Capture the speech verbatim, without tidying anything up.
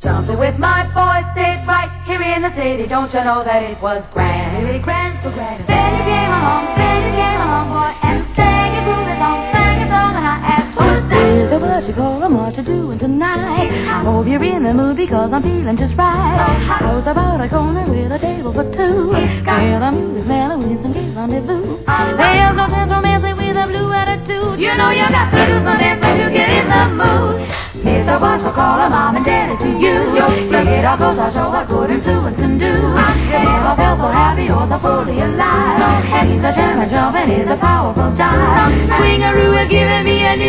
Jumping with my boys stays right here in the city. Don't you know that it was grand? Really grand, so grand. Then you came along, then you came along, boy, and sang your groovy song, sang a song, and I asked, who's that? So what you call them, what you doing tonight? I hope you're in the mood because I'm feeling just right. I was about a corner with a table for two. Hear the music mellow with some gay rendezvous. There's no sense romancing with a blue attitude. You know you got to do something when you get in the mood. Mister Watts will call her mom and daddy to you. Look it all goes, I'll show what good influence can do. You never felt so happy or so fully alive. And he's a jam and jumping, he's a powerful jive. Swingaroo is giving me a new